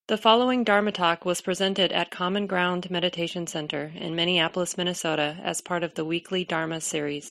The following Dharma talk was presented at Common Ground Meditation Center in Minneapolis, Minnesota as part of the weekly Dharma series.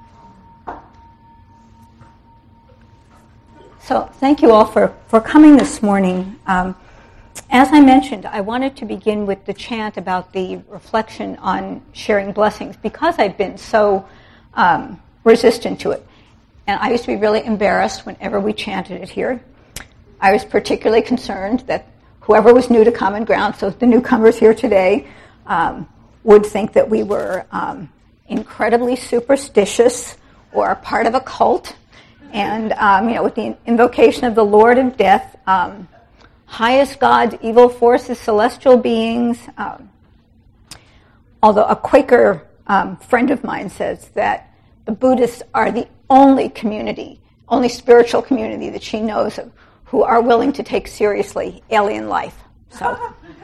So thank you all for coming this morning. As I mentioned, I wanted to begin with the chant about the reflection on sharing blessings because I've been so resistant to it. And I used to be really embarrassed whenever we chanted it here. I was particularly concerned that whoever was new to Common Ground, so the newcomers here today, would think that we were incredibly superstitious or a part of a cult. And, with the invocation of the Lord of Death, highest gods, evil forces, celestial beings. Although a Quaker friend of mine says that the Buddhists are the only spiritual community that she knows of who are willing to take seriously alien life. So,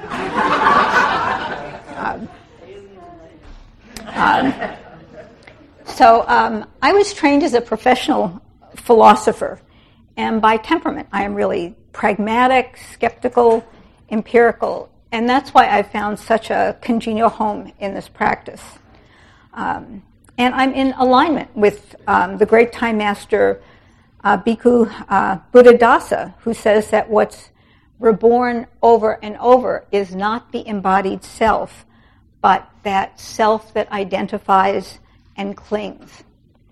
I was trained as a professional philosopher, and by temperament, I am really pragmatic, skeptical, empirical, and that's why I found such a congenial home in this practice. And I'm in alignment with the great time master Bhikkhu Buddhadasa, who says that what's reborn over and over is not the embodied self, but that self that identifies and clings.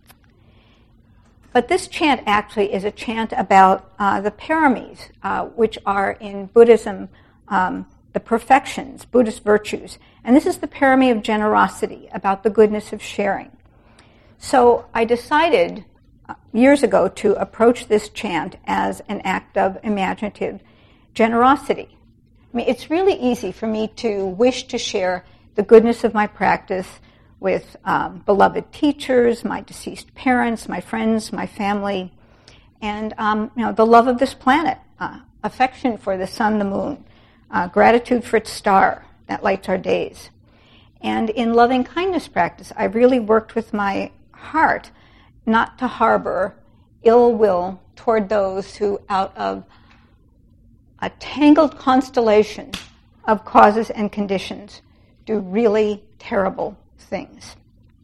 But this chant actually is a chant about the paramis, which are in Buddhism the perfections, Buddhist virtues. And this is the parami of generosity, about the goodness of sharing. So I decided years ago to approach this chant as an act of imaginative generosity. I mean, it's really easy for me to wish to share the goodness of my practice with beloved teachers, my deceased parents, my friends, my family, and the love of this planet, affection for the sun, the moon, gratitude for its star that lights our days. And in loving kindness practice, I've really worked with my heart not to harbor ill will toward those who, out of a tangled constellation of causes and conditions, do really terrible things.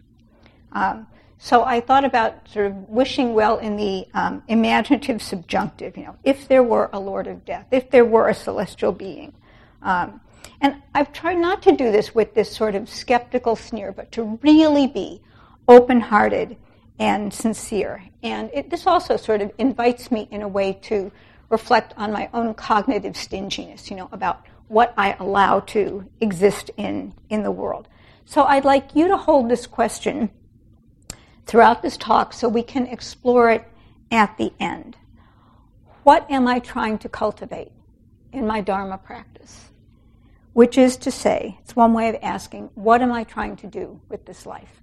So I thought about sort of wishing well in the imaginative subjunctive, if there were a Lord of Death, if there were a celestial being. And I've tried not to do this with this sort of skeptical sneer, but to really be open-hearted and sincere. And this also sort of invites me in a way to reflect on my own cognitive stinginess, about what I allow to exist in the world. So I'd like you to hold this question throughout this talk so we can explore it at the end. What am I trying to cultivate in my Dharma practice? Which is to say, it's one way of asking, what am I trying to do with this life?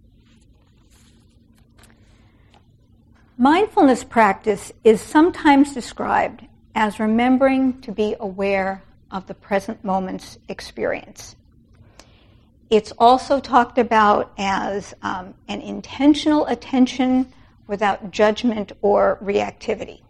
Mindfulness practice is sometimes described as remembering to be aware of the present moment's experience. It's also talked about as an intentional attention without judgment or reactivity.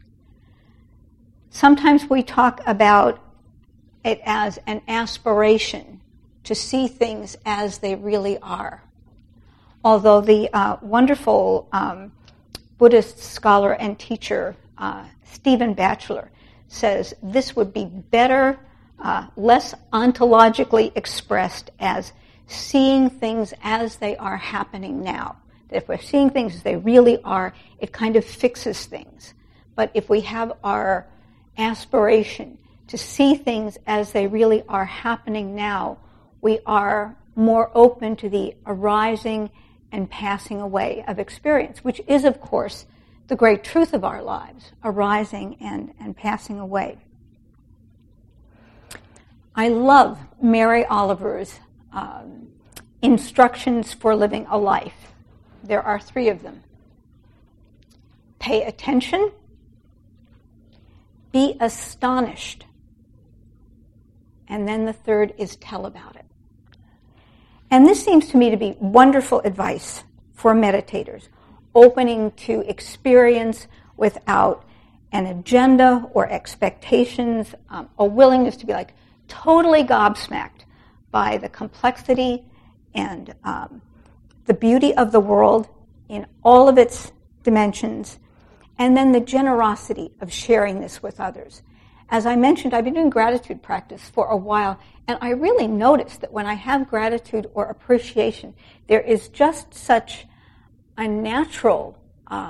Sometimes we talk about it as an aspiration to see things as they really are. Although the wonderful Buddhist scholar and teacher Stephen Batchelor says this would be better, less ontologically expressed as seeing things as they are happening now. That if we're seeing things as they really are, it kind of fixes things. But if we have our aspiration to see things as they really are happening now, we are more open to the arising and passing away of experience, which is, of course, the great truth of our lives, arising and passing away. I love Mary Oliver's instructions for living a life. There are 3 of them. Pay attention, be astonished, and then the 3rd is tell about it. And this seems to me to be wonderful advice for meditators, opening to experience without an agenda or expectations, a willingness to be like totally gobsmacked by the complexity and the beauty of the world in all of its dimensions, and then the generosity of sharing this with others. As I mentioned, I've been doing gratitude practice for a while, and I really notice that when I have gratitude or appreciation, there is just such a natural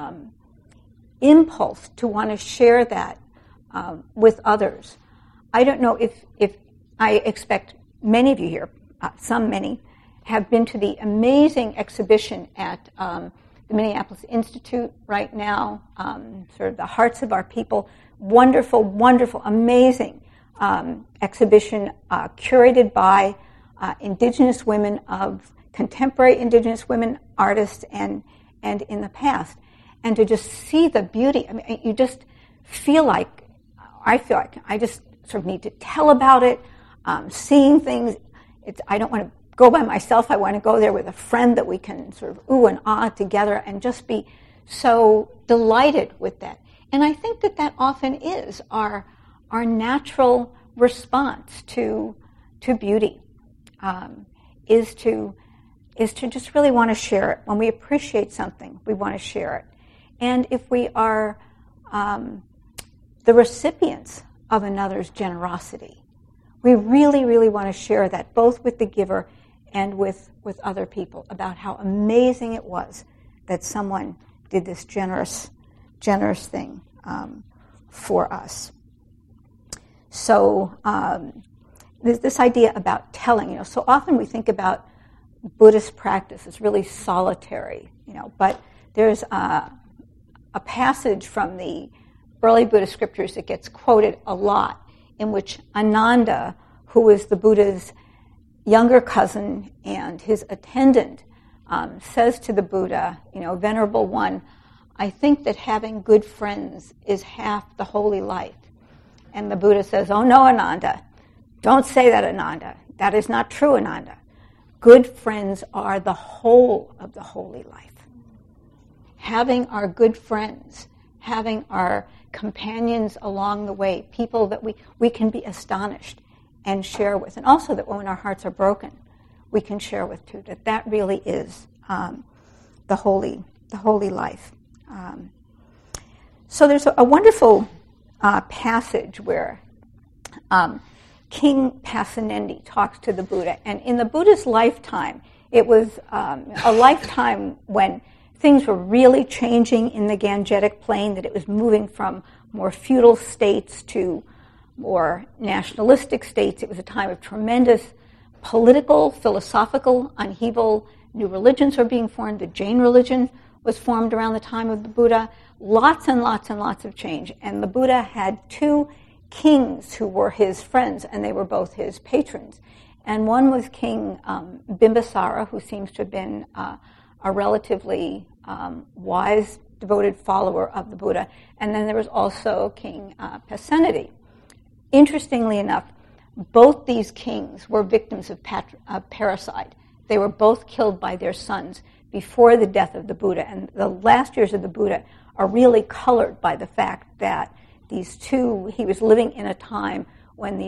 impulse to want to share that with others. I don't know if I expect many of you here, many, have been to the amazing exhibition at the Minneapolis Institute right now, sort of the Hearts of Our People. Wonderful, wonderful, amazing exhibition curated by Indigenous women, of contemporary Indigenous women artists and in the past. And to just see the beauty, I mean, you just feel like, I just sort of need to tell about it, seeing things. I don't want to go by myself. I want to go there with a friend that we can sort of ooh and ah together and just be so delighted with that. And I think that often is our natural response to beauty, is to just really want to share it. When we appreciate something, we want to share it. And if we are the recipients of another's generosity, we really, really want to share that, both with the giver and with other people, about how amazing it was that someone did this generous thing for us. So there's this idea about telling. So often we think about Buddhist practice as really solitary, but there's a passage from the early Buddhist scriptures that gets quoted a lot, in which Ananda, who is the Buddha's younger cousin and his attendant, says to the Buddha, Venerable One, I think that having good friends is half the holy life. And the Buddha says, oh no, Ananda, don't say that, Ananda. That is not true, Ananda. Good friends are the whole of the holy life. Having our good friends, having our companions along the way, people that we can be astonished and share with, and also that when our hearts are broken, we can share with too, that really is the holy life. So there's a wonderful passage where King Pasenadi talks to the Buddha, and in the Buddha's lifetime, it was a lifetime when things were really changing in the Gangetic Plain, that it was moving from more feudal states to more nationalistic states. It was a time of tremendous political, philosophical upheaval. New religions were being formed. The Jain religion was formed around the time of the Buddha. Lots and lots and lots of change. And the Buddha had two kings who were his friends, and they were both his patrons. And one was King Bimbisara, who seems to have been a relatively wise, devoted follower of the Buddha. And then there was also King Pasenadi. Interestingly enough, both these kings were victims of parricide. They were both killed by their sons before the death of the Buddha. And the last years of the Buddha are really colored by the fact that these two, he was living in a time when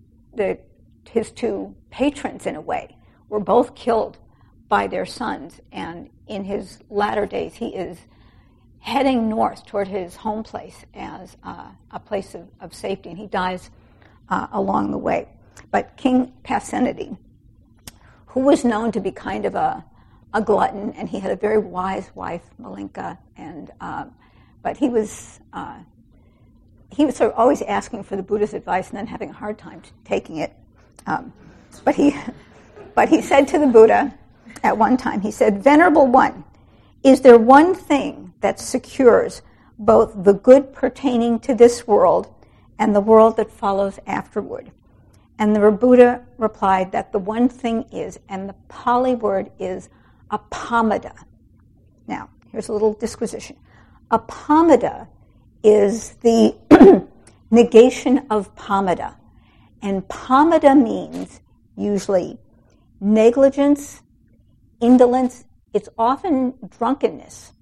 his two patrons, in a way, were both killed by their sons. And in his latter days, he is heading north toward his home place as a place of safety, and he dies along the way. But King Pasenadi, who was known to be kind of a glutton, and he had a very wise wife, Malinka, and but he was sort of always asking for the Buddha's advice and then having a hard time taking it. But he said to the Buddha at one time, he said, Venerable One, is there one thing that secures both the good pertaining to this world and the world that follows afterward? And the Buddha replied that the one thing is, and the Pali word is apamada. Now, here's a little disquisition. Apamada is the negation of pamada. And pamada means usually negligence, indolence. It's often drunkenness.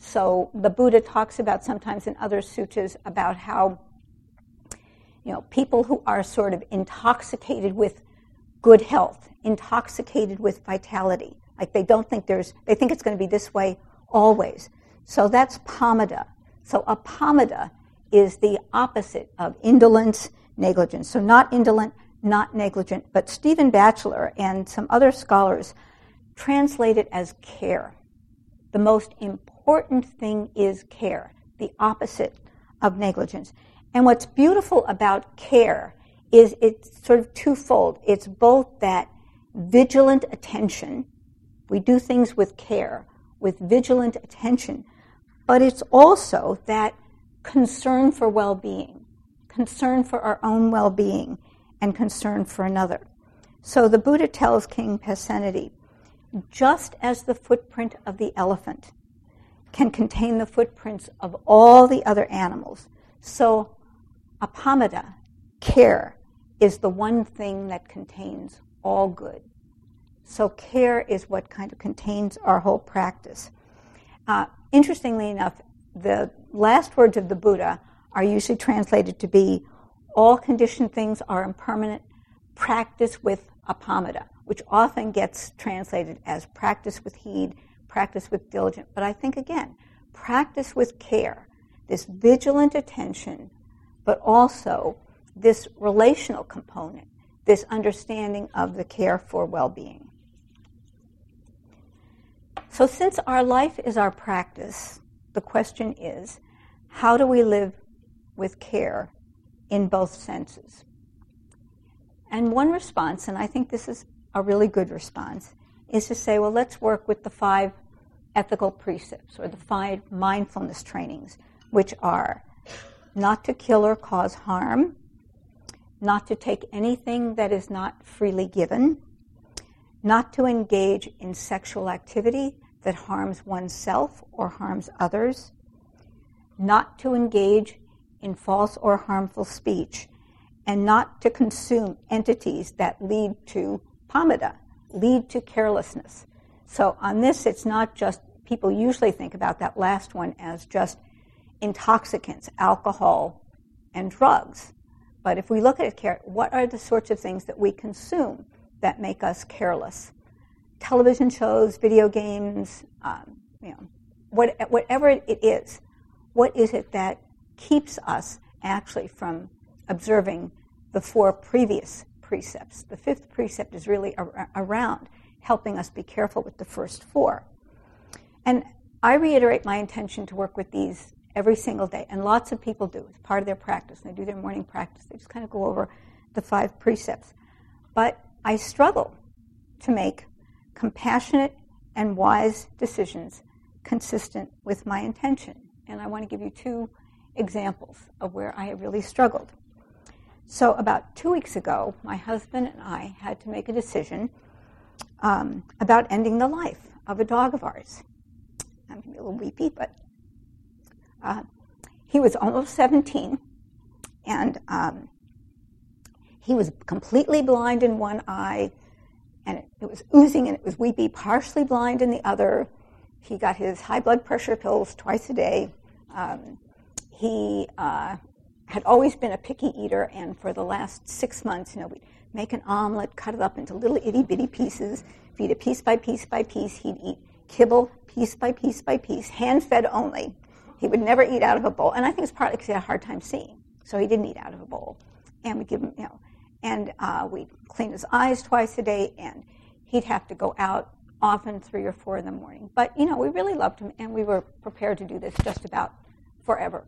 So the Buddha talks about sometimes in other suttas about how, people who are sort of intoxicated with good health, intoxicated with vitality, like they think it's going to be this way always. So that's pamada. So apamada is the opposite of indolence, negligence. So not indolent, not negligent, but Stephen Batchelor and some other scholars translate it as care. The most important thing is care, the opposite of negligence. And what's beautiful about care is it's sort of twofold. It's both that vigilant attention, we do things with care, with vigilant attention, but it's also that concern for well-being, concern for our own well-being, and concern for another. So the Buddha tells King Pasenadi, just as the footprint of the elephant can contain the footprints of all the other animals, so apamada, care, is the one thing that contains all good. So care is what kind of contains our whole practice. Interestingly enough, the last words of the Buddha are usually translated to be, all conditioned things are impermanent, practice with apamada, which often gets translated as practice with heed, practice with diligence. But I think, again, practice with care, this vigilant attention, but also this relational component, this understanding of the care for well-being. So since our life is our practice, the question is, how do we live with care in both senses? And one response, and I think this is a really good response, is to say, well, let's work with the 5 ethical precepts or the 5 mindfulness trainings, which are not to kill or cause harm, not to take anything that is not freely given, not to engage in sexual activity that harms oneself or harms others, not to engage in false or harmful speech, and not to consume entities that lead to pamada, lead to carelessness. So on this, it's not just, people usually think about that last one as just intoxicants, alcohol, and drugs. But if we look at it, what are the sorts of things that we consume that make us careless? Television shows, video games, whatever it is. What is it that keeps us actually from observing the 4 previous precepts? The 5th precept is really around helping us be careful with the first 4. And I reiterate my intention to work with these every single day, and lots of people do. It's part of their practice. They do their morning practice. They just kind of go over the 5 precepts. But I struggle to make compassionate and wise decisions consistent with my intention. And I want to give you 2 examples of where I have really struggled. So about 2 weeks ago, my husband and I had to make a decision about ending the life of a dog of ours. I'm going to be a little weepy, but he was almost 17, and he was completely blind in one eye, and it was oozing and it was weepy, partially blind in the other. He got his high blood pressure pills twice a day. He had always been a picky eater, and for the last 6 months, we'd make an omelet, cut it up into little itty-bitty pieces, feed it piece by piece by piece. He'd eat kibble piece by piece by piece, hand-fed only. He would never eat out of a bowl, and I think it's partly because he had a hard time seeing, so he didn't eat out of a bowl. And we'd give him, and we'd clean his eyes twice a day, and he'd have to go out often 3 or 4 in the morning. But, we really loved him, and we were prepared to do this just about forever.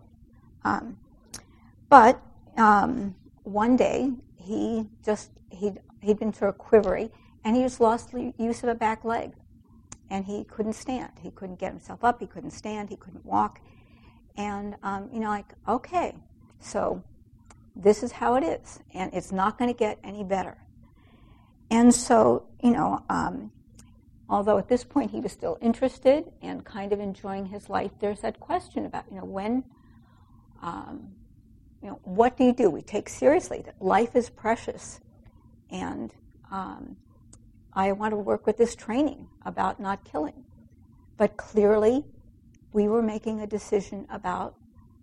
But one day, he'd been sort of quivery, and he just lost the use of a back leg. And he couldn't stand. He couldn't get himself up. He couldn't stand. He couldn't walk. And, okay, so this is how it is. And it's not going to get any better. And so, although at this point he was still interested and kind of enjoying his life, there's that question about, when, what do you do? We take seriously that life is precious. And I want to work with this training about not killing. But clearly, we were making a decision about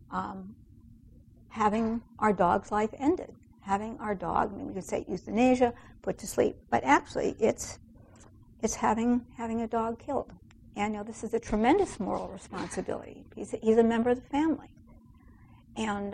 having our dog's life ended, having our dog, I mean, we could say euthanasia, put to sleep, but actually it's having a dog killed. And this is a tremendous moral responsibility. He's a member of the family. And,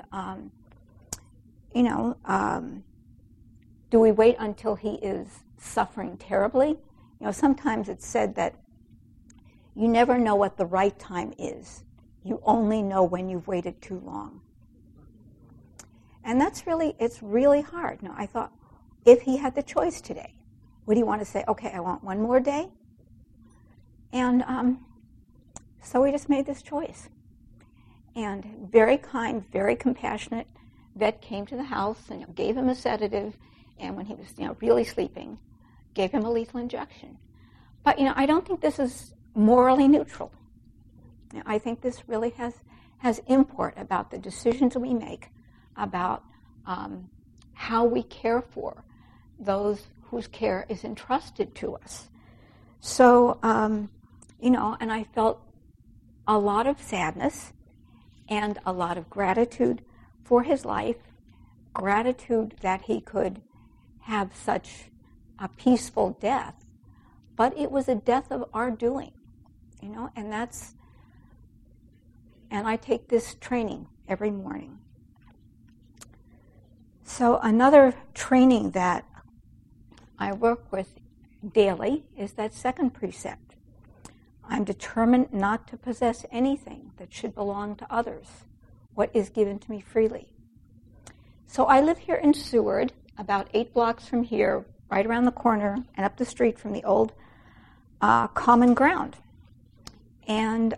do we wait until he is suffering terribly? Sometimes it's said that you never know what the right time is. You only know when you've waited too long. And it's really hard. Now, I thought, if he had the choice today, would he want to say, okay, I want one more day? And so we just made this choice. And very kind, very compassionate vet came to the house and gave him a sedative, and when he was really sleeping, gave him a lethal injection. But I don't think this is morally neutral. I think this really has import about the decisions we make, about how we care for those whose care is entrusted to us. So, and I felt a lot of sadness and a lot of gratitude for his life, gratitude that he could have such a peaceful death. But it was a death of our doing, and I take this training every morning. So another training that I work with daily is that second precept. I'm determined not to possess anything that should belong to others, what is given to me freely. So I live here in Seward, about 8 blocks from here, right around the corner and up the street from the old Common Ground. And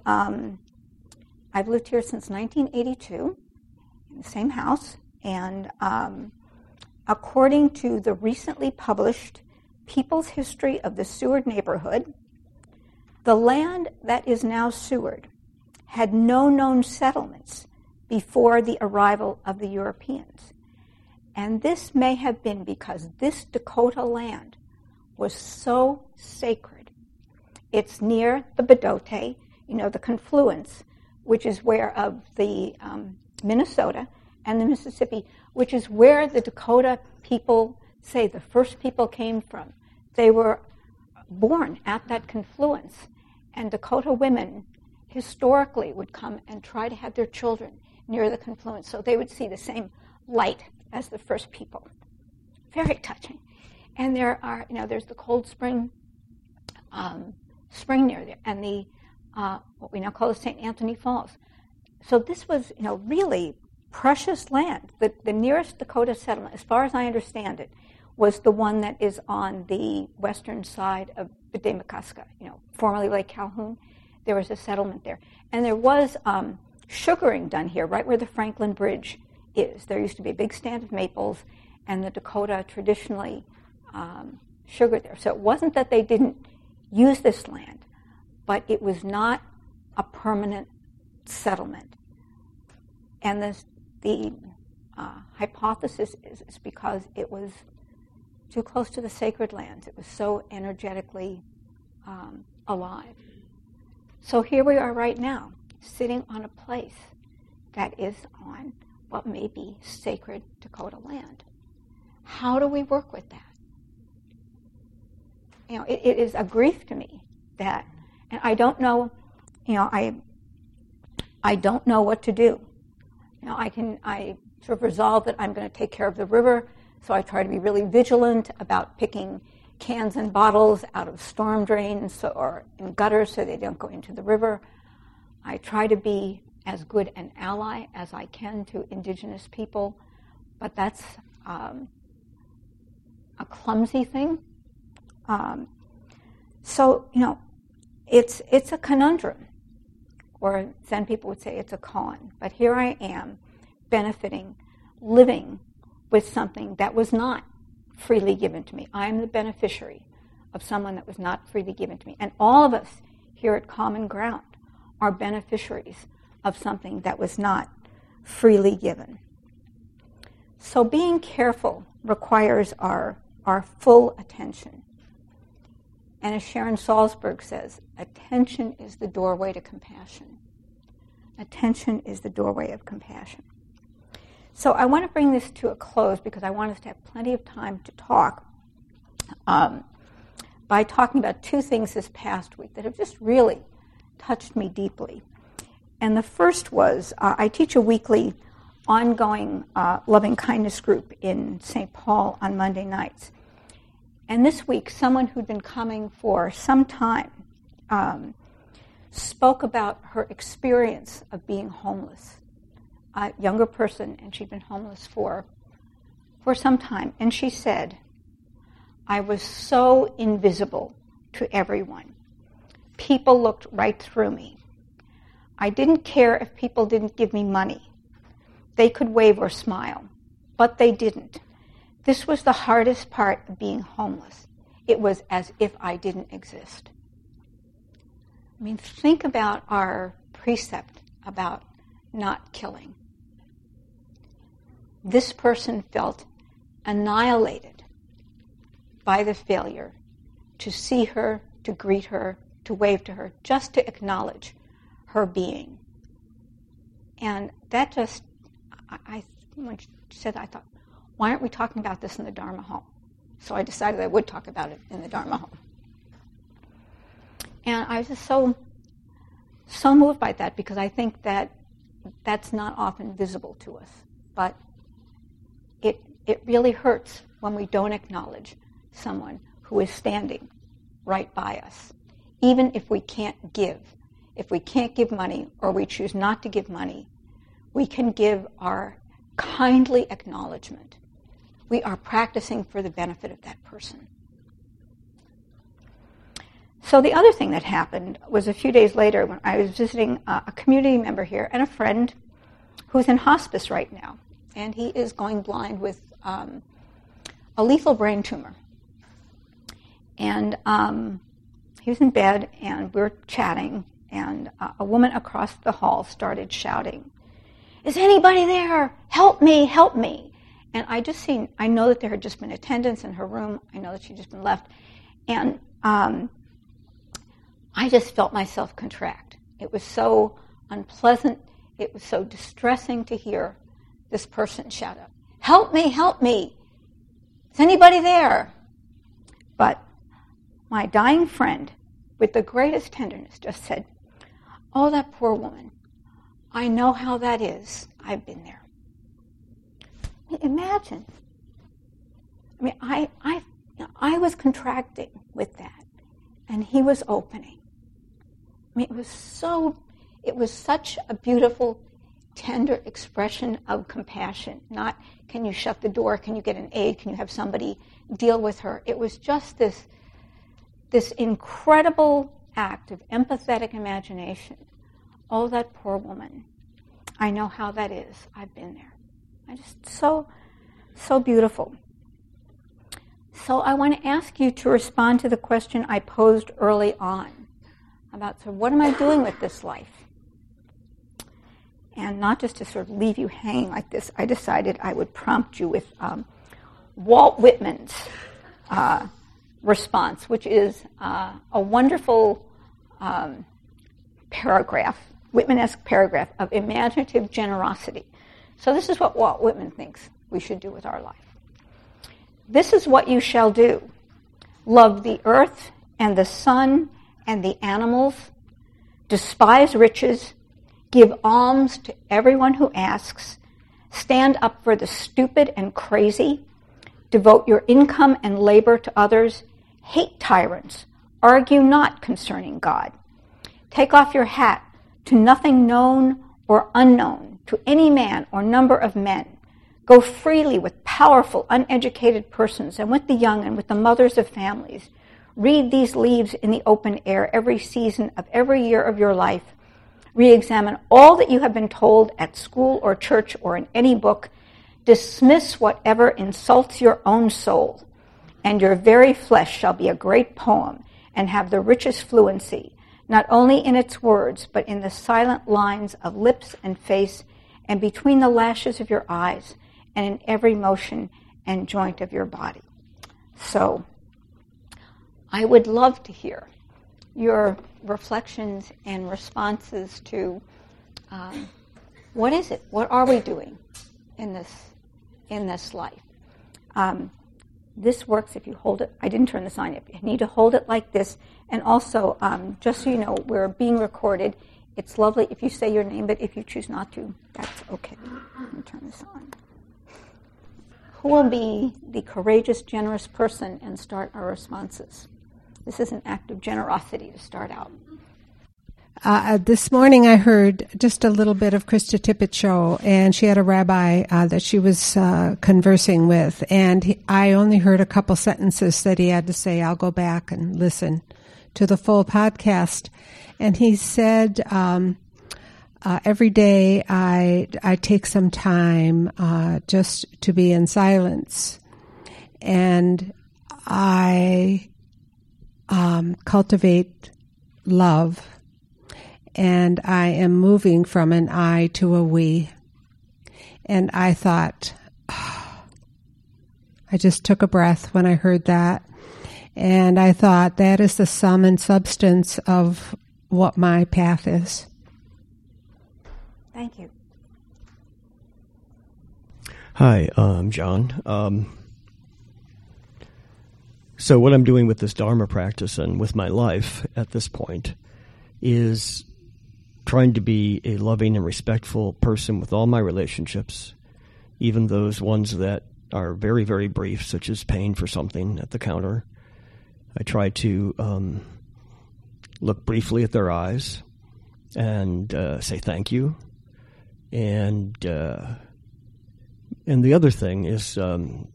I've lived here since 1982, in the same house. And according to the recently published People's History of the Seward Neighborhood, the land that is now Seward had no known settlements before the arrival of the Europeans. And this may have been because this Dakota land was so sacred. It's near the Bdote, the confluence, which is where of the Minnesota and the Mississippi, which is where the Dakota people say the first people came from. They were born at that confluence, and Dakota women historically would come and try to have their children near the confluence so they would see the same light as the first people. Very touching. And there are, there's the Cold Spring spring near there, and the what we now call the St. Anthony Falls. So this was, really precious land. The nearest Dakota settlement, as far as I understand it, was the one that is on the western side of Damakuska, formerly Lake Calhoun. There was a settlement there. And there was sugaring done here, right where the Franklin Bridge is. There used to be a big stand of maples, and the Dakota traditionally sugared there. So it wasn't that they didn't use this land, but it was not a permanent settlement. And the hypothesis is because it was too close to the sacred lands. It was so energetically alive. So here we are right now, sitting on a place that is on what may be sacred Dakota land. How do we work with that? It is a grief to me that, and I don't know, I don't know what to do. I sort of resolve that I'm going to take care of the river, so I try to be really vigilant about picking cans and bottles out of storm drains or in gutters so they don't go into the river. I try to be as good an ally as I can to indigenous people, but that's a clumsy thing. So it's a conundrum, or Zen people would say it's a koan. But here I am, benefiting, living with something that was not freely given to me. I am the beneficiary of someone that was not freely given to me. And all of us here at Common Ground are beneficiaries of something that was not freely given. So being careful requires our full attention. And as Sharon Salzberg says, attention is the doorway to compassion. Attention is the doorway of compassion. So I want to bring this to a close because I want us to have plenty of time to talk by talking about two things this past week that have just really touched me deeply. And the first was I teach a weekly ongoing loving kindness group in St. Paul on Monday nights. And this week, someone who'd been coming for some time spoke about her experience of being homeless. A younger person, and she'd been homeless for some time. And she said, I was so invisible to everyone. People looked right through me. I didn't care if people didn't give me money. They could wave or smile, but they didn't. This was the hardest part of being homeless. It was as if I didn't exist. I mean, think about our precept about not killing. This person felt annihilated by the failure to see her, to greet her, to wave to her, just to acknowledge her being. And that just, when she said that, I thought, why aren't we talking about this in the Dharma home? So I decided I would talk about it in the Dharma home. And I was just so moved by that because I think that that's not often visible to us. But it really hurts when we don't acknowledge someone who is standing right by us. Even if we can't give. If we can't give money or we choose not to give money, we can give our kindly acknowledgement. We are practicing for the benefit of that person. So the other thing that happened was a few days later when I was visiting a community member here and a friend who's in hospice right now. And he is going blind with a lethal brain tumor. And he was in bed and we were chatting and a woman across the hall started shouting, "Is anybody there? Help me, help me." And I know that there had just been attendants in her room. I know that she'd just been left. And I just felt myself contract. It was so unpleasant. It was so distressing to hear this person shout out, "Help me, help me. Is anybody there?" But my dying friend, with the greatest tenderness, just said, "Oh, that poor woman. I know how that is. I've been there." Imagine. I mean, I was contracting with that, and he was opening. I mean, it was such a beautiful, tender expression of compassion. Not, can you shut the door? Can you get an aid? Can you have somebody deal with her? It was just this incredible act of empathetic imagination. Oh, that poor woman. I know how that is. I've been there. So beautiful. So I want to ask you to respond to the question I posed early on about, so what am I doing with this life? And not just to sort of leave you hanging like this, I decided I would prompt you with Walt Whitman's response, which is a wonderful paragraph, Whitman-esque paragraph of imaginative generosity. So this is what Walt Whitman thinks we should do with our life. "This is what you shall do. Love the earth and the sun and the animals. Despise riches. Give alms to everyone who asks. Stand up for the stupid and crazy. Devote your income and labor to others. Hate tyrants. Argue not concerning God. Take off your hat to nothing known or unknown, to any man or number of men. Go freely with powerful, uneducated persons and with the young and with the mothers of families. Read these leaves in the open air every season of every year of your life. Re-examine all that you have been told at school or church or in any book. Dismiss whatever insults your own soul, and your very flesh shall be a great poem and have the richest fluency, not only in its words, but in the silent lines of lips and face, and between the lashes of your eyes, and in every motion and joint of your body." So, I would love to hear your reflections and responses to what is it? What are we doing in this life? This works if you hold it. I didn't turn this on yet. You need to hold it like this. And also, just so you know, we're being recorded. It's lovely if you say your name, but if you choose not to, that's okay. Let me turn this on. Who will be the courageous, generous person and start our responses? This is an act of generosity to start out. This morning I heard just a little bit of Krista Tippett's show, and she had a rabbi that she was conversing with, and I only heard a couple sentences that he had to say. I'll go back and listen to the full podcast. And he said, every day I take some time just to be in silence, and I cultivate love. And I am moving from an I to a we. And I thought, I just took a breath when I heard that. And I thought, that is the sum and substance of what my path is. Thank you. Hi, I'm John. So what I'm doing with this Dharma practice and with my life at this point is trying to be a loving and respectful person with all my relationships, even those ones that are very, very brief, such as paying for something at the counter. I try to look briefly at their eyes and say thank you. And the other thing is, and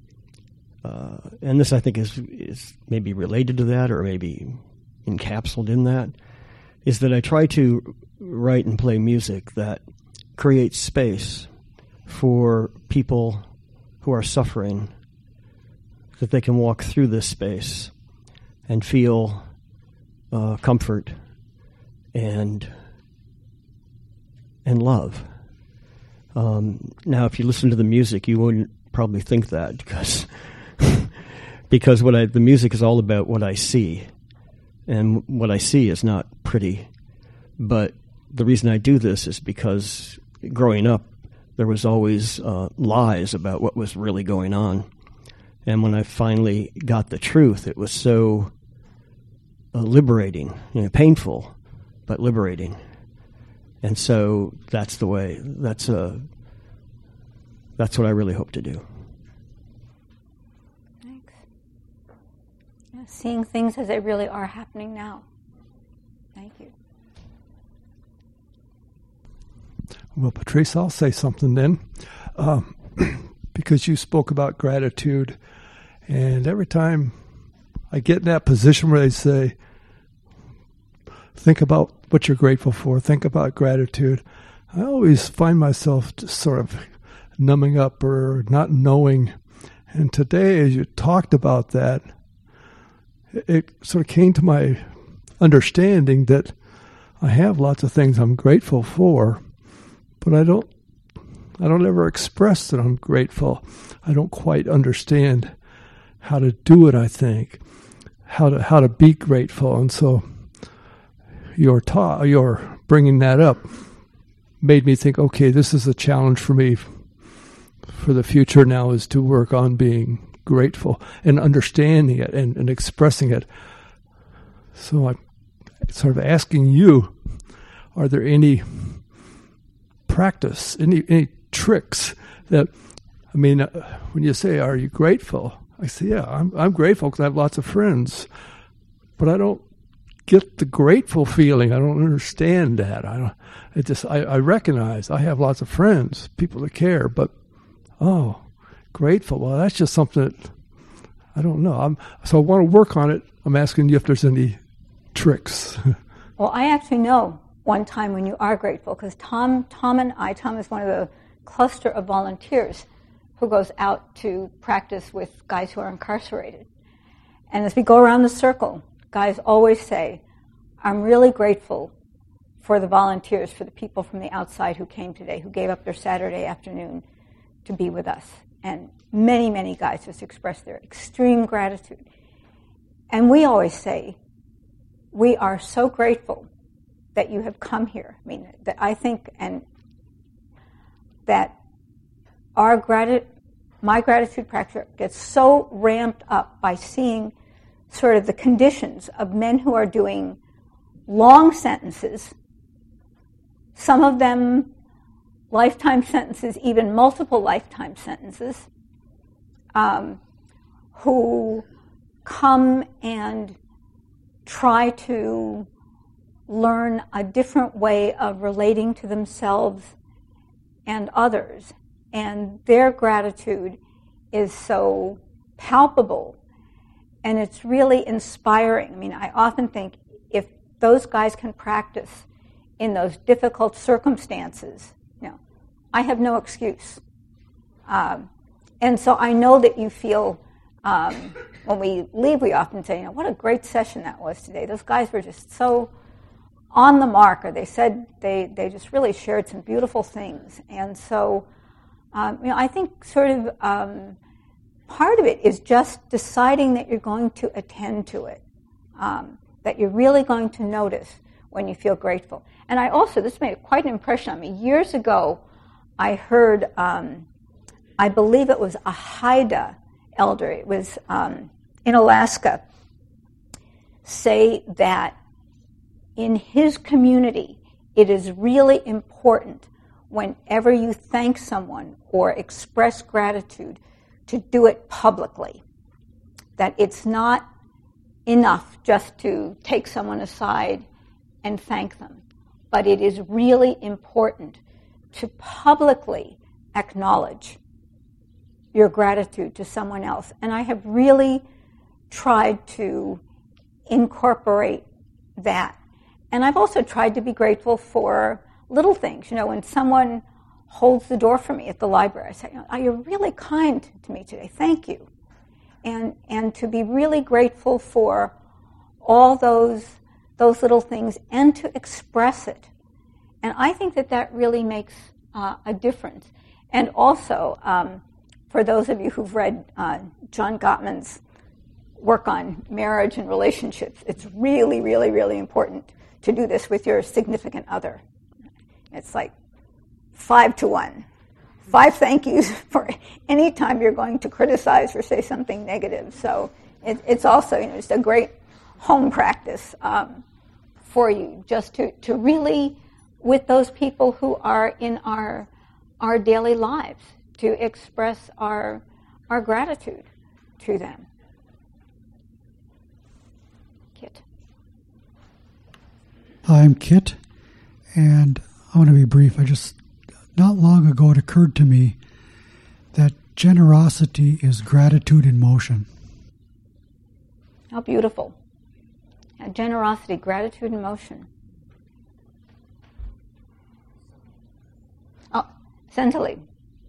this I think is maybe related to that or maybe encapsulated in that, is that I try to write and play music that creates space for people who are suffering, that they can walk through this space and feel comfort and love. Now, if you listen to the music, you wouldn't probably think that because the music is all about what I see. And what I see is not pretty. But the reason I do this is because growing up, there was always lies about what was really going on. And when I finally got the truth, it was so liberating, painful, but liberating. And so that's the way, that's what I really hope to do. Seeing things as they really are happening now. Thank you. Well, Patrice, I'll say something then, because you spoke about gratitude, and every time I get in that position where they say, think about what you're grateful for, think about gratitude, I always find myself just sort of numbing up or not knowing. And today, as you talked about that, it sort of came to my understanding that I have lots of things I'm grateful for, but I don't ever express that I'm grateful. I don't quite understand how to do it, I think, how to be grateful. And so your bringing that up made me think, okay, this is a challenge for me for the future now, is to work on being grateful and understanding it and expressing it. So I'm sort of asking you, are there any practice, any tricks that, when you say, are you grateful? I say, yeah, I'm grateful because I have lots of friends, but I don't get the grateful feeling. I don't understand that. I recognize I have lots of friends, people that care, but, grateful. Well, that's just something that I don't know. So I want to work on it. I'm asking you if there's any tricks. Well, I actually know one time when you are grateful, because Tom is one of the cluster of volunteers who goes out to practice with guys who are incarcerated. And as we go around the circle, guys always say, I'm really grateful for the volunteers, for the people from the outside who came today, who gave up their Saturday afternoon to be with us. And many, many guys just express their extreme gratitude. And we always say, we are so grateful that you have come here. I mean, that I think, and that my gratitude practice gets so ramped up by seeing sort of the conditions of men who are doing long sentences, some of them lifetime sentences, even multiple lifetime sentences, who come and try to learn a different way of relating to themselves and others. And their gratitude is so palpable, and it's really inspiring. I mean, I often think if those guys can practice in those difficult circumstances, I have no excuse. And so I know that you feel, when we leave, we often say, what a great session that was today. Those guys were just so on the mark, or they said they just really shared some beautiful things. And so, I think sort of part of it is just deciding that you're going to attend to it, that you're really going to notice when you feel grateful. And I also, this made quite an impression on me. Years ago, I heard, I believe it was a Haida elder, it was in Alaska, say that in his community, it is really important whenever you thank someone or express gratitude to do it publicly. That it's not enough just to take someone aside and thank them, but it is really important to publicly acknowledge your gratitude to someone else. And I have really tried to incorporate that. And I've also tried to be grateful for little things. When someone holds the door for me at the library, I say, you're really kind to me today. Thank you. And to be really grateful for all those little things and to express it. And I think that really makes a difference. And also, for those of you who've read John Gottman's work on marriage and relationships, it's really, really, really important to do this with your significant other. It's like 5-to-1. 5 thank yous for any time you're going to criticize or say something negative. So it's also just a great home practice for you, just to really, with those people who are in our daily lives, to express our gratitude to them. Kit. Hi, I'm Kit, and I want to be brief. Not long ago, it occurred to me that generosity is gratitude in motion. How beautiful. Generosity, gratitude in motion. Oh, Cecily.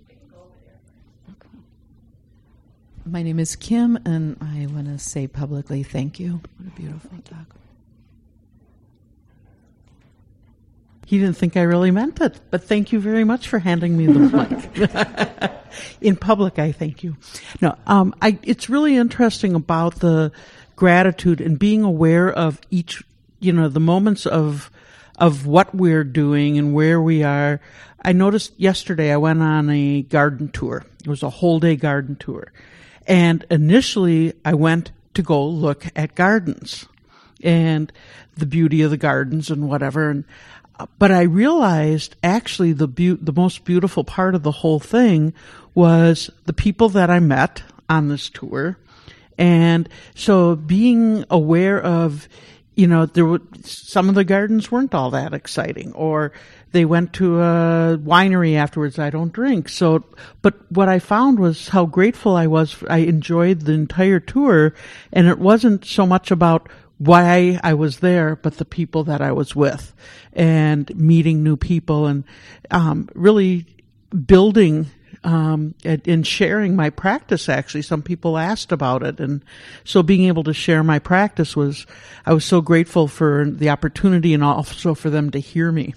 My name is Kim, and I want to say publicly thank you. What a beautiful talk. He didn't think I really meant it, but thank you very much for handing me the mic. In public, I thank you. No, it's really interesting about the gratitude and being aware of each, the moments of what we're doing and where we are. I noticed yesterday I went on a garden tour. It was a whole day garden tour. And initially I went to go look at gardens and the beauty of the gardens and whatever. But I realized actually the most beautiful part of the whole thing was the people that I met on this tour. And so being aware of, some of the gardens weren't all that exciting, or they went to a winery afterwards. I don't drink. But what I found was how grateful I was. I enjoyed the entire tour, and it wasn't so much about why I was there, but the people that I was with and meeting new people and really building and sharing my practice. Actually, some people asked about it, and so being able to share my practice I was so grateful for the opportunity and also for them to hear me.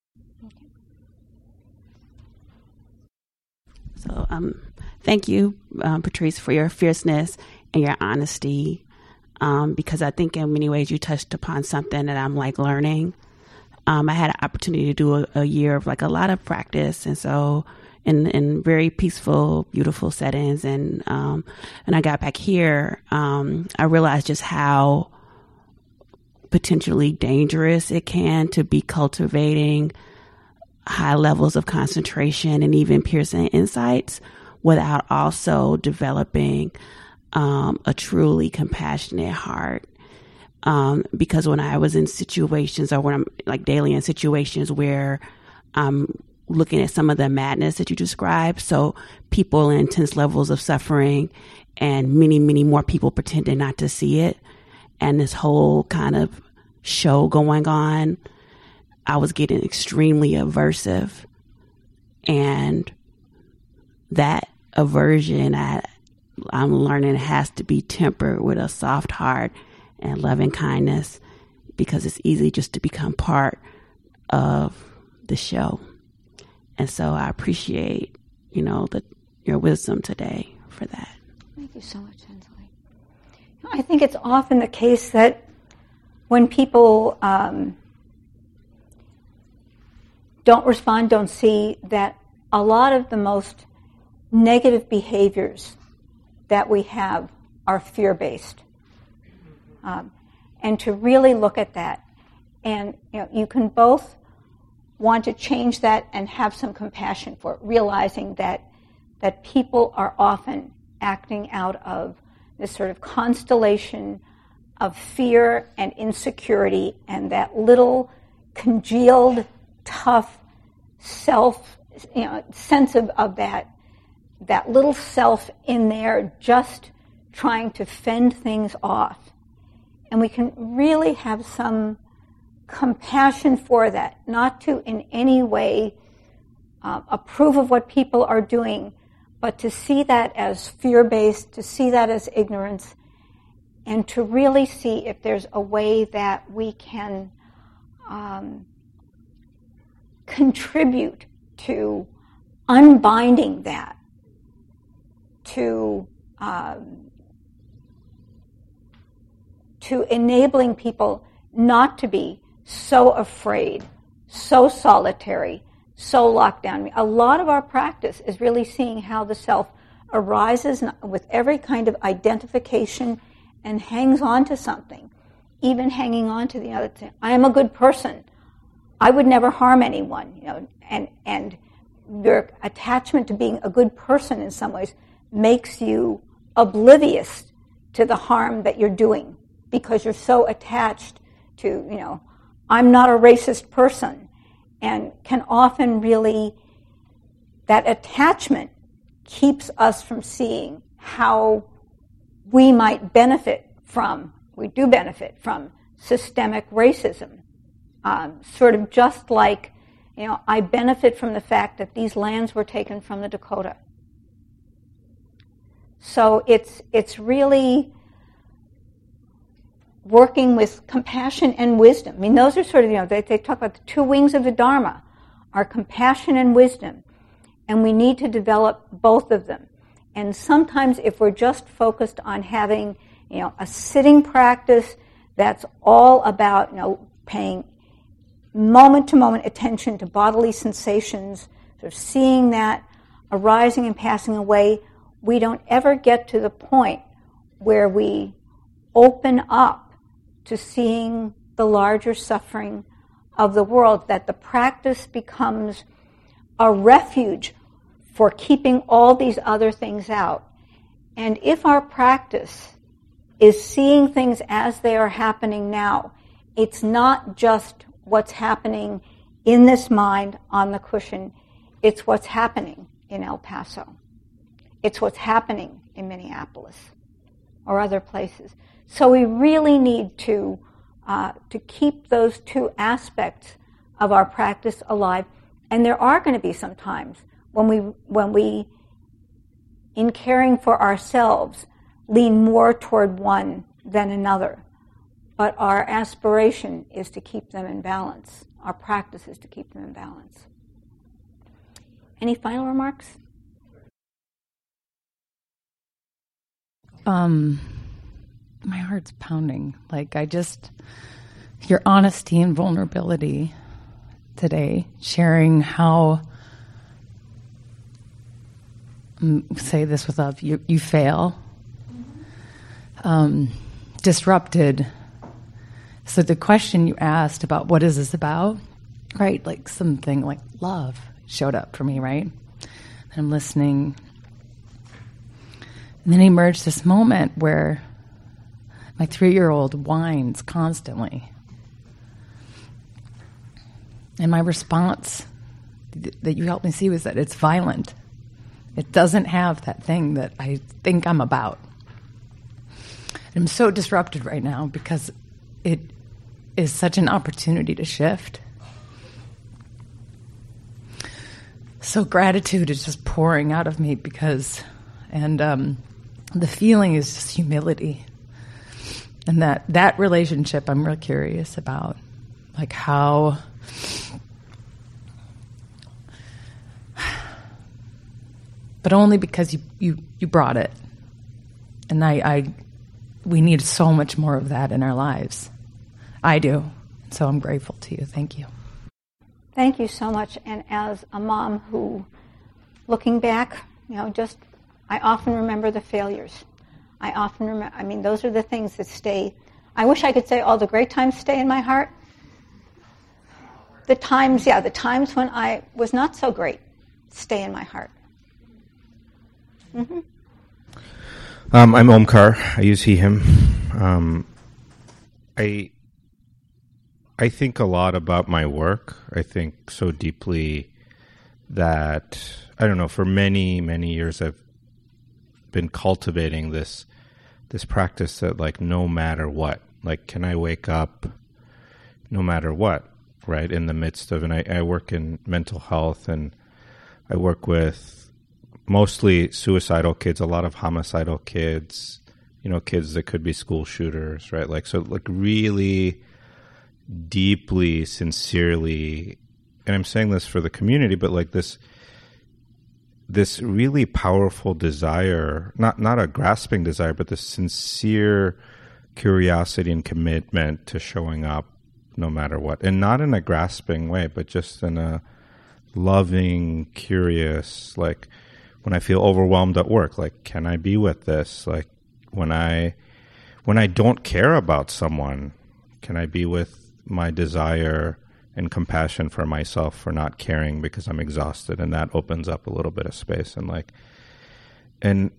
So thank you, Patrice, for your fierceness and your honesty, because I think in many ways you touched upon something that I'm learning. I had an opportunity to do a year of like a lot of practice. And so in very peaceful, beautiful settings. And I got back here, I realized just how potentially dangerous it can to be cultivating high levels of concentration and even piercing insights without also developing a truly compassionate heart. Because when I was in situations, or when I'm like daily in situations where I'm looking at some of the madness that you described, so people in intense levels of suffering and many, many more people pretending not to see it, and this whole kind of show going on, I was getting extremely aversive. And that aversion, I'm learning, has to be tempered with a soft heart and loving kindness, because it's easy just to become part of the show. And so I appreciate, your wisdom today for that. Thank you so much, Hensley. I think it's often the case that when people don't respond, don't see, that a lot of the most negative behaviors that we have are fear-based. And to really look at that. And you can both want to change that and have some compassion for it, realizing that people are often acting out of this sort of constellation of fear and insecurity, and that little congealed, tough self, sense of that little self in there just trying to fend things off. And we can really have some compassion for that, not to in any way approve of what people are doing, but to see that as fear-based, to see that as ignorance, and to really see if there's a way that we can contribute to unbinding that, to enabling people not to be so afraid, so solitary, so locked down. A lot of our practice is really seeing how the self arises with every kind of identification and hangs on to something, even hanging on to the other thing. I am a good person. I would never harm anyone, and your attachment to being a good person in some ways makes you oblivious to the harm that you're doing, because you're so attached to, I'm not a racist person, and can often really, that attachment keeps us from seeing how we might we do benefit from systemic racism. Sort of just like, I benefit from the fact that these lands were taken from the Dakota. So it's really working with compassion and wisdom. I mean, those are sort of, they talk about the two wings of the Dharma, are compassion and wisdom. And we need to develop both of them. And sometimes if we're just focused on having, a sitting practice that's all about, paying moment-to-moment attention to bodily sensations, sort of seeing that arising and passing away, we don't ever get to the point where we open up to seeing the larger suffering of the world, that the practice becomes a refuge for keeping all these other things out. And if our practice is seeing things as they are happening now, it's not just what's happening in this mind on the cushion, it's what's happening in El Paso. It's what's happening in Minneapolis or other places. So we really need to keep those two aspects of our practice alive. And there are going to be some times when we, in caring for ourselves, lean more toward one than another. But our aspiration is to keep them in balance. Our practice is to keep them in balance. Any final remarks? My heart's pounding. Your honesty and vulnerability today, sharing how, say this with love, you fail, disrupted. So the question you asked about what is this about, right? Like something like love showed up for me, right? And I'm listening. And then emerged this moment where my 3-year-old whines constantly. And my response that you helped me see was that it's violent. It doesn't have that thing that I think I'm about. I'm so disrupted right now because it is such an opportunity to shift. So gratitude is just pouring out of me because, and the feeling is just humility. And that relationship I'm real curious about, like how, but only because you brought it. And we need so much more of that in our lives. I do. So I'm grateful to you. Thank you. Thank you so much. And as a mom who, looking back, I often remember the failures. I often remember, those are the things that stay. I wish I could say all the great times stay in my heart. The times when I was not so great stay in my heart. Mm-hmm. I'm Omkar. I use he, him. I think a lot about my work. I think so deeply that, I don't know, for many, many years I've been cultivating this practice that, like, no matter what, like, can I wake up no matter what, right, in the midst of, and I work in mental health, and I work with mostly suicidal kids, a lot of homicidal kids, kids that could be school shooters, right? Like, so, like, really deeply, sincerely, and I'm saying this for the community, but like this really powerful desire, not a grasping desire, but this sincere curiosity and commitment to showing up no matter what. And not in a grasping way, but just in a loving, curious, like when I feel overwhelmed at work, like, can I be with this? Like when I don't care about someone, can I be with my desire and compassion for myself for not caring because I'm exhausted? And that opens up a little bit of space, and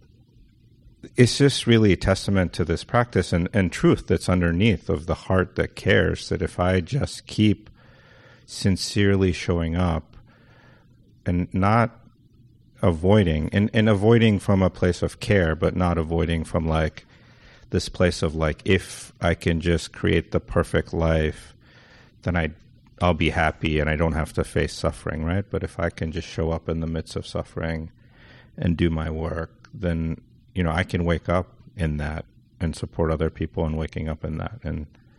it's just really a testament to this practice and truth that's underneath of the heart that cares, that if I just keep sincerely showing up and not avoiding, and avoiding from a place of care, but not avoiding from like this place of like, if I can just create the perfect life, then I'll be happy and I don't have to face suffering, right? But if I can just show up in the midst of suffering and do my work, then, I can wake up in that and support other people in waking up in that.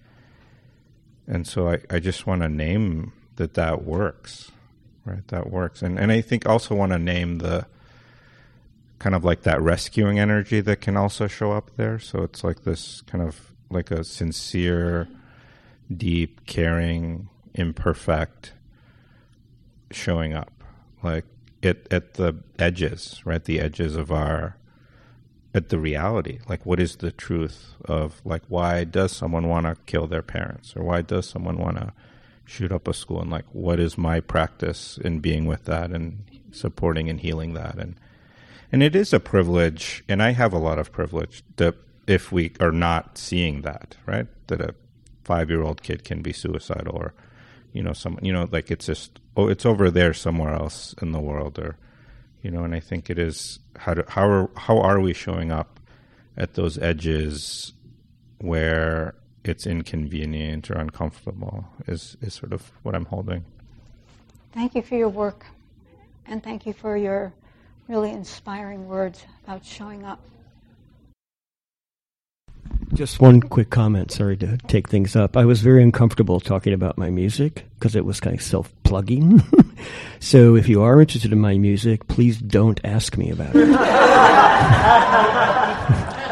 And so I just want to name that works, right? That works. And I think also want to name the kind of like that rescuing energy that can also show up there. So it's like this kind of like a sincere, deep, caring, imperfect showing up, like at the edges, right? The edges of at the reality. Like, what is the truth of, like, why does someone want to kill their parents? Or why does someone want to shoot up a school? And, like, what is my practice in being with that and supporting and healing that? And it is a privilege, and I have a lot of privilege that if we are not seeing that, right? That a 5-year-old kid can be suicidal, or, someone, like, it's just, it's over there somewhere else in the world, or, and I think it is, how are we showing up at those edges where it's inconvenient or uncomfortable is sort of what I'm holding. Thank you for your work, and thank you for your really inspiring words about showing up. Just one quick comment, sorry to take things up. I was very uncomfortable talking about my music because it was kind of self-plugging. So if you are interested in my music, please don't ask me about it.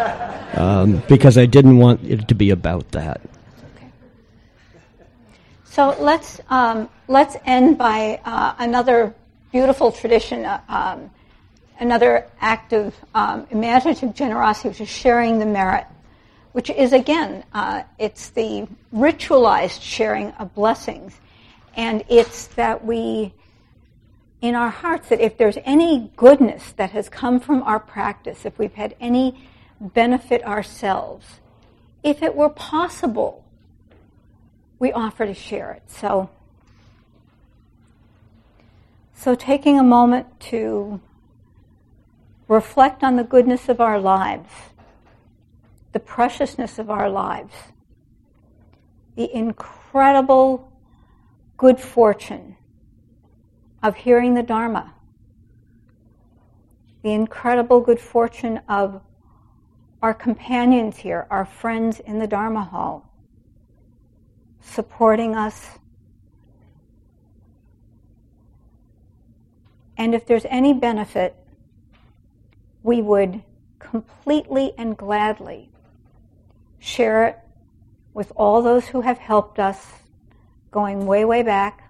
Because I didn't want it to be about that. Okay. So let's end by another beautiful tradition, another act of imaginative generosity, which is sharing the merit, which is, again, it's the ritualized sharing of blessings. And it's that we, in our hearts, that if there's any goodness that has come from our practice, if we've had any benefit ourselves, if it were possible, we offer to share it. So taking a moment to reflect on the goodness of our lives, the preciousness of our lives, the incredible good fortune of hearing the Dharma, the incredible good fortune of our companions here, our friends in the Dharma hall, supporting us. And if there's any benefit, we would completely and gladly share it with all those who have helped us, going way, way back,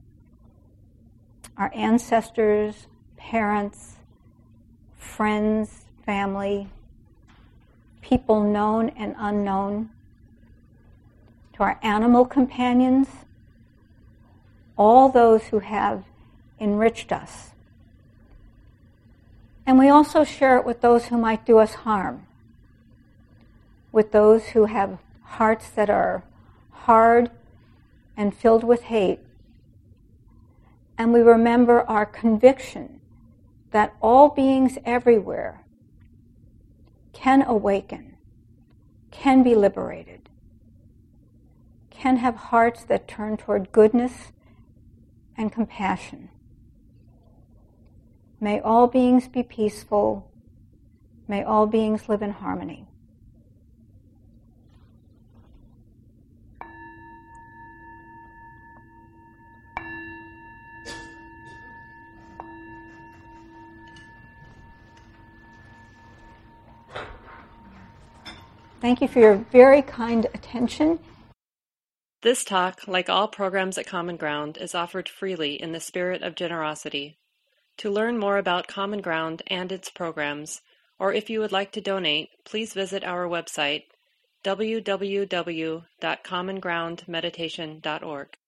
our ancestors, parents, friends, family, people known and unknown, to our animal companions, all those who have enriched us. And we also share it with those who might do us harm, with those who have hearts that are hard and filled with hate. And we remember our conviction that all beings everywhere can awaken, can be liberated, can have hearts that turn toward goodness and compassion. May all beings be peaceful. May all beings live in harmony. Thank you for your very kind attention. This talk, like all programs at Common Ground, is offered freely in the spirit of generosity. To learn more about Common Ground and its programs, or if you would like to donate, please visit our website, www.commongroundmeditation.org.